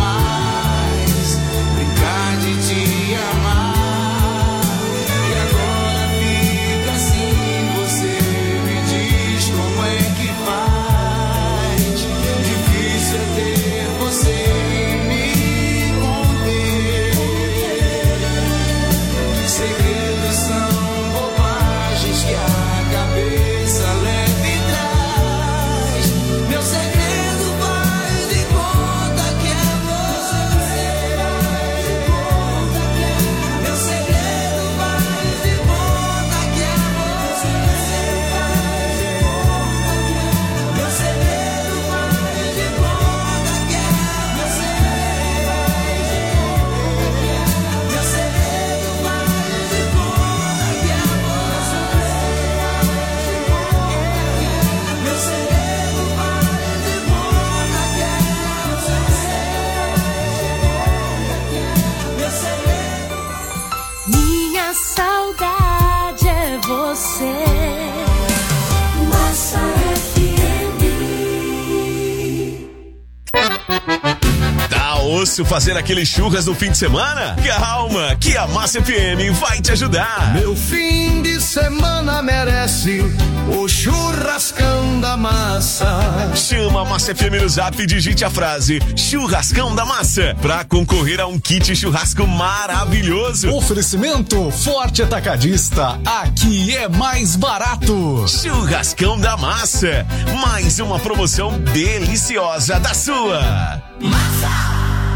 isso, fazer aquele churras no fim de semana? Calma, que a Massa F M vai te ajudar. Meu fim de semana merece o churrascão da massa. Chama a Massa F M no zap e digite a frase churrascão da massa pra concorrer a um kit churrasco maravilhoso. Oferecimento Forte Atacadista, aqui é mais barato. Churrascão da massa, mais uma promoção deliciosa da sua. Massa!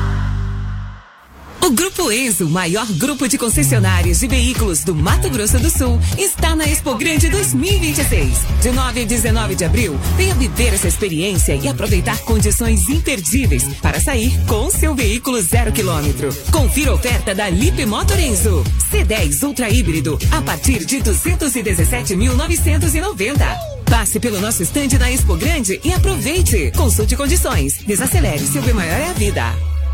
O Grupo Enzo, maior grupo de concessionários de veículos do Mato Grosso do Sul, está na Expo Grande dois mil e vinte e seis. De nove a dezenove de abril, venha viver essa experiência e aproveitar condições imperdíveis para sair com seu veículo zero quilômetro. Confira a oferta da Lip Motor Enzo. C dez Ultra Híbrido, a partir de duzentos e dezessete mil novecentos e noventa. Passe pelo nosso estande na Expo Grande e aproveite. Consulte condições. Desacelere, seu bem maior é a vida.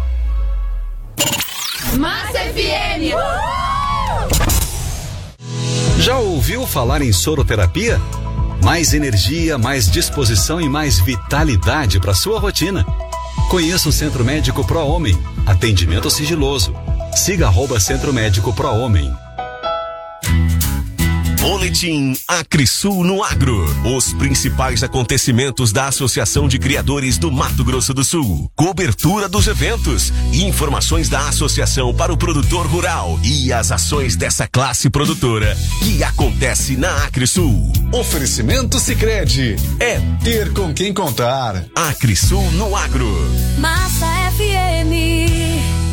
Massa F M! Já ouviu falar em soroterapia? Mais energia, mais disposição e mais vitalidade para sua rotina. Conheça o Centro Médico Pro Homem. Atendimento sigiloso. Siga arroba Centro Médico Pro Homem. Boletim Acrisul no Agro. Os principais acontecimentos da Associação de Criadores do Mato Grosso do Sul. Cobertura dos eventos e informações da associação para o produtor rural e as ações dessa classe produtora que acontece na Acrisul. Oferecimento Sicredi. É ter com quem contar. Acrisul no Agro. Massa F M.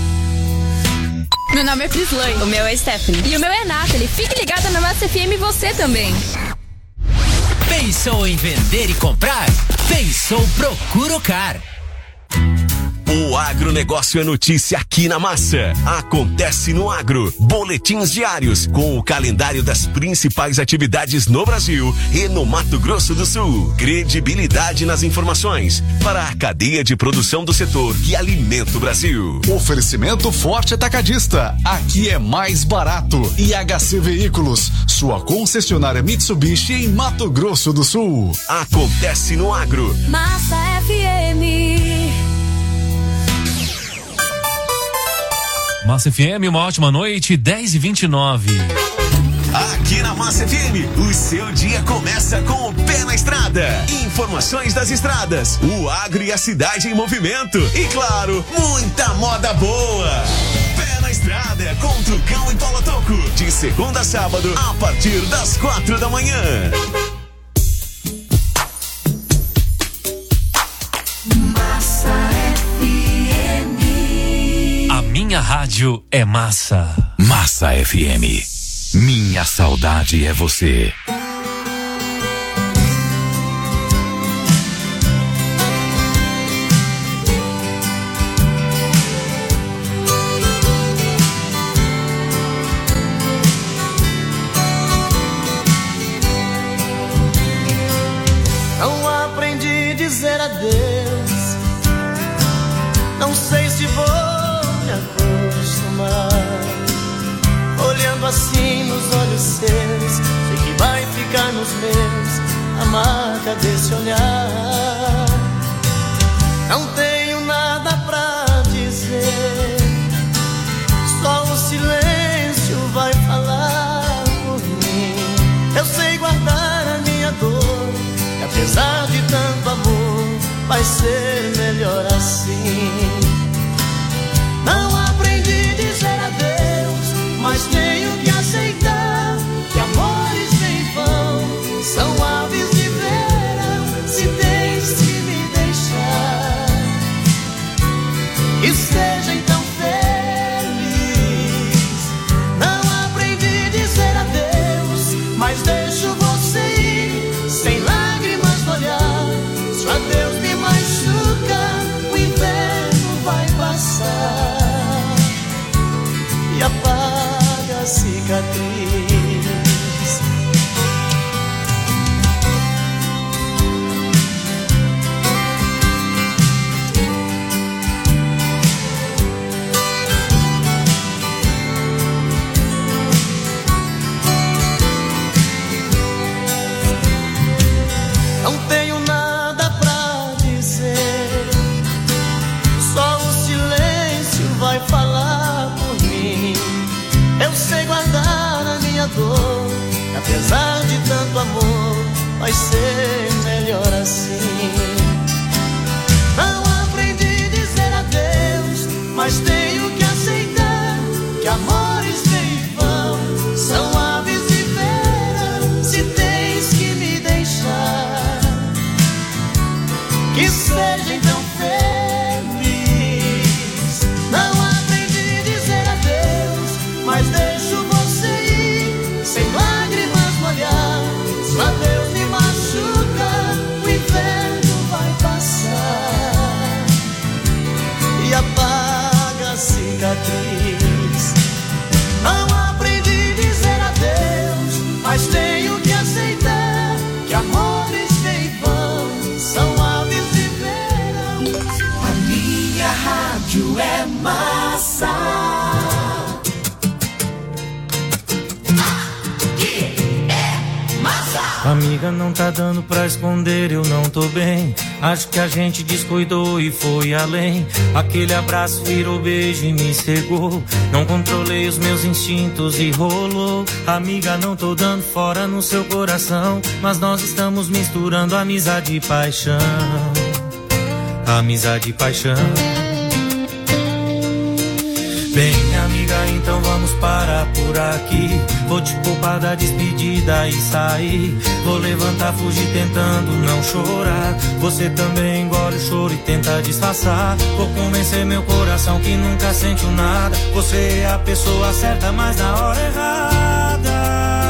Meu nome é Prislane. O meu é Stephanie. E o meu é Nathalie. Fique ligada na Massa F M e você também. Pensou em vender e comprar? Pensou Procuracar. O agronegócio é notícia aqui na Massa. Acontece no Agro. Boletins diários com o calendário das principais atividades no Brasil e no Mato Grosso do Sul. Credibilidade nas informações para a cadeia de produção do setor que alimenta o Brasil. Oferecimento Forte Atacadista. Aqui é mais barato. E H C Veículos, sua concessionária Mitsubishi em Mato Grosso do Sul. Acontece no Agro. Massa F M. Massa F M, uma ótima noite, dez e vinte e nove. Aqui na Massa F M, o seu dia começa com o pé na estrada. Informações das estradas, o agro e a cidade em movimento. E claro, muita moda boa. Pé na estrada com Trucão e Paulo Toco. De segunda a sábado, a partir das quatro da manhã. Massa F M. A minha rádio é massa. Massa F M. Minha saudade é você. Não aprendi a dizer adeus. Não sei se vou me acostumar. Olhando assim nos olhos seus, sei que vai ficar nos meus a marca desse olhar. Não tenho nada pra dizer, só o silêncio vai falar por mim. Eu sei guardar a minha dor, e apesar de tanto amor, vai ser melhor assim. Não aprendi a dizer adeus, mas tenho que aceitar que amores sem vão são aves de verão. Se deixe me deixar, e seja então feliz. Não aprendi a dizer adeus, mas deixo você ir sem lágrimas no olhar. Se o adeus me machuca, o inverno vai passar e apaga a cicatriz. Apesar de tanto amor, vai ser melhor assim. Não aprendi a dizer adeus, mas tenho que aceitar que amores vêm e vão, são aves de feira, se tens que me deixar. Que seja então feliz. Não aprendi a dizer adeus, mas deixo você ir, sem lágrimas molhadas. Se adeus me machuca, o inverno vai passar e apaga a cicatriz. Não aprendi a dizer adeus, mas tenho que aceitar que amores vêm e vão, são aves de verão. A minha rádio é massa. Amiga, não tá dando pra esconder, eu não tô bem. Acho que a gente descuidou e foi além. Aquele abraço virou beijo e me cegou. Não controlei os meus instintos e rolou. Amiga, não tô dando fora no seu coração, mas nós estamos misturando amizade e paixão. Amizade e paixão. Bem, amiga, então vamos parar por aqui. Vou te poupar da despedida e sair. Vou levantar, fugir tentando não chorar. Você também engole o choro e tenta disfarçar. Vou convencer meu coração que nunca sentiu nada. Você é a pessoa certa, mas na hora errada.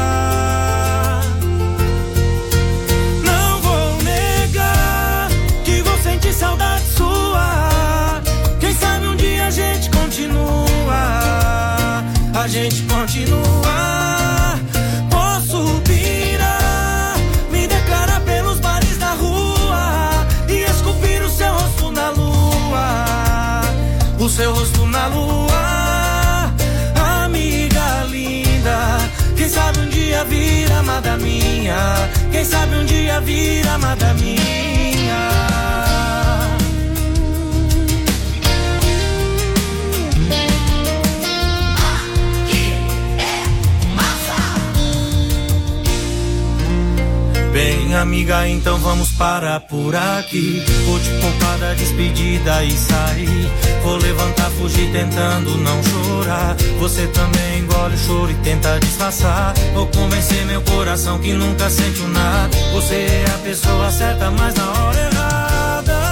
Não vou negar que vou sentir saudade sua. Quem sabe um dia a gente continua. A gente continua. Posso pirar, me declarar pelos bares da rua e esculpir o seu rosto na lua. O seu rosto na lua. Amiga linda, quem sabe um dia vir amada minha. Quem sabe um dia vir amada minha. Bem, amiga, então vamos parar por aqui. Vou te poupar da despedida e sair. Vou levantar, fugir tentando não chorar. Você também engole o choro e tenta disfarçar. Vou convencer meu coração que nunca sentiu nada. Você é a pessoa certa, mas na hora errada.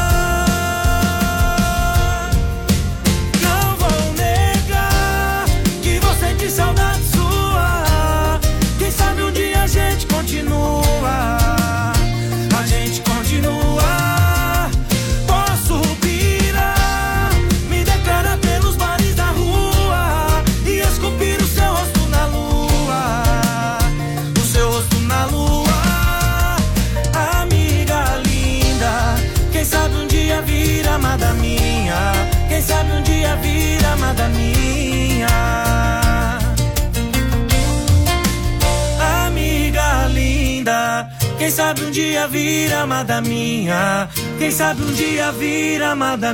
Não vou negar que vou sentir saudade sua. Quem sabe um dia a gente continua. A gente continua. Posso pirar, me declarar pelos bares da rua e esculpir o seu rosto na lua. O seu rosto na lua. Amiga linda, quem sabe um dia vir amada minha. Quem sabe um dia vir amada minha. Amiga linda, quem sabe um dia vir amada minha. Quem sabe um dia vir amada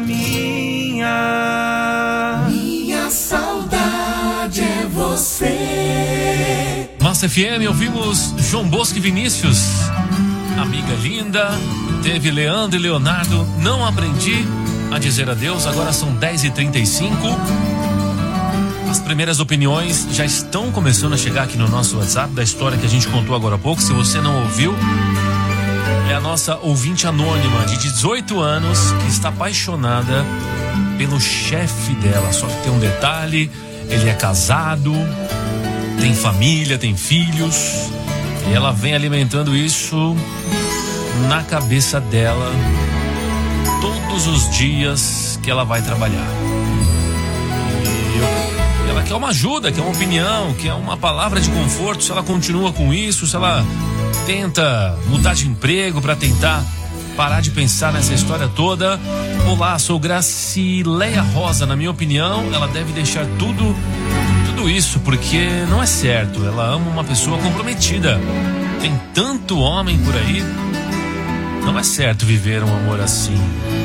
minha. Minha saudade é você. Massa F M, ouvimos João Bosco e Vinícius. Amiga linda. Teve Leandro e Leonardo. Não aprendi a dizer adeus. Agora são dez e trinta e cinco. As primeiras opiniões já estão começando a chegar aqui no nosso WhatsApp da história que a gente contou agora há pouco. Se você não ouviu, é a nossa ouvinte anônima de dezoito anos que está apaixonada pelo chefe dela. Só que tem um detalhe: ele é casado, tem família, tem filhos, e ela vem alimentando isso na cabeça dela todos os dias que ela vai trabalhar. E ela quer uma ajuda, quer uma opinião, quer uma palavra de conforto. Se ela continua com isso, se ela tenta mudar de emprego para tentar parar de pensar nessa história toda. Olá, sou Gracileia Rosa. Na minha opinião, ela deve deixar tudo tudo isso, porque não é certo. Ela ama uma pessoa comprometida. Tem tanto homem por aí. Não é certo viver um amor assim.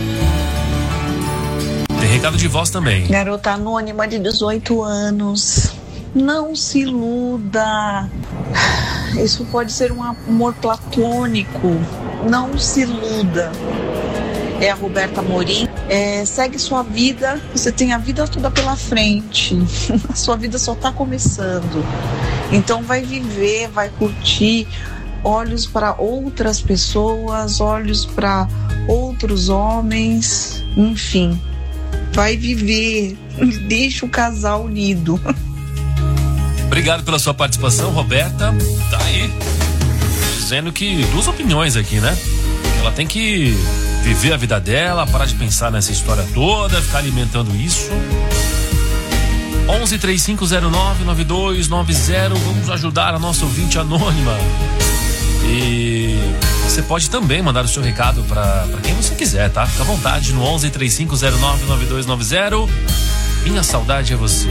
Tem recado de voz também. Garota anônima de dezoito anos, não se iluda. isso pode ser um amor platônico. Não se iluda. É a Roberta Morim. É, segue sua vida, você tem a vida toda pela frente. A sua vida só está começando. Então vai viver, vai curtir. Olhos para outras pessoas, olhos para outros homens, enfim. Vai viver, deixa o casal unido. Obrigado pela sua participação, Roberta. Tá aí. Dizendo que duas opiniões aqui, né? Ela tem que viver a vida dela, parar de pensar nessa história toda, ficar alimentando isso. onze três cinco zero nove nove dois nove zero. Vamos ajudar a nossa ouvinte anônima. E você pode também mandar o seu recado para quem você quiser, tá? Fica à vontade no onze três cinco zero nove nove dois nove zero. Minha saudade é você.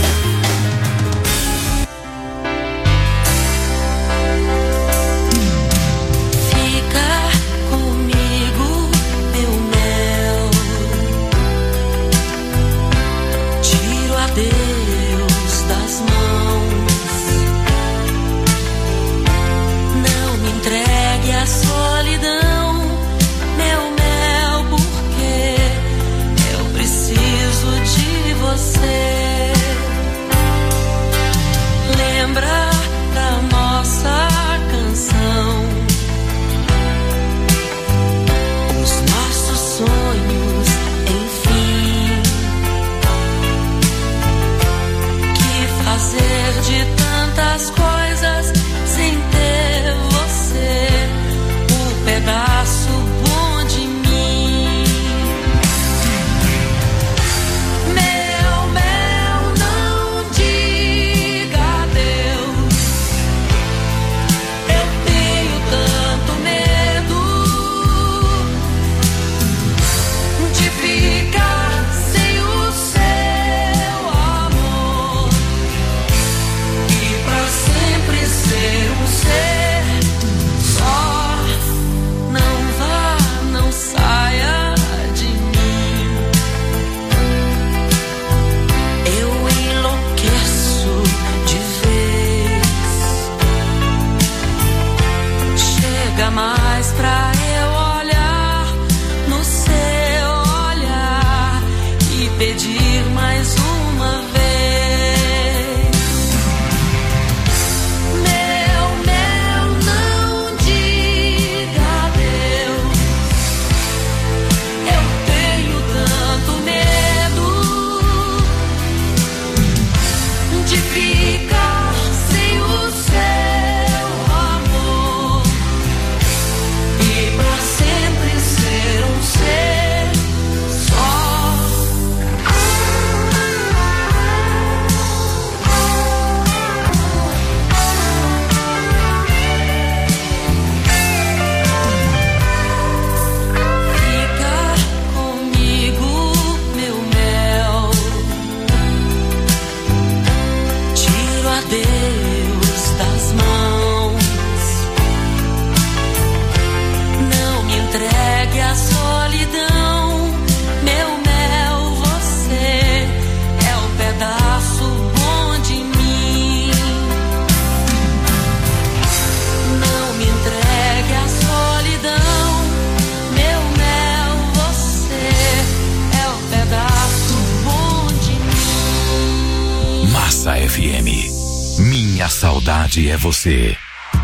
F M. Minha saudade é você.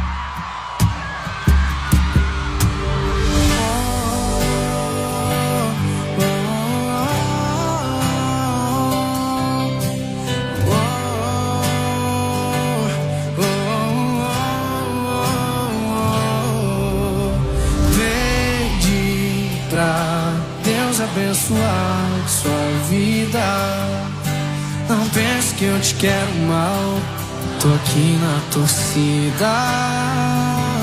Pedi pra Deus abençoar sua vida. Não pense que eu te quero mal, tô aqui na torcida.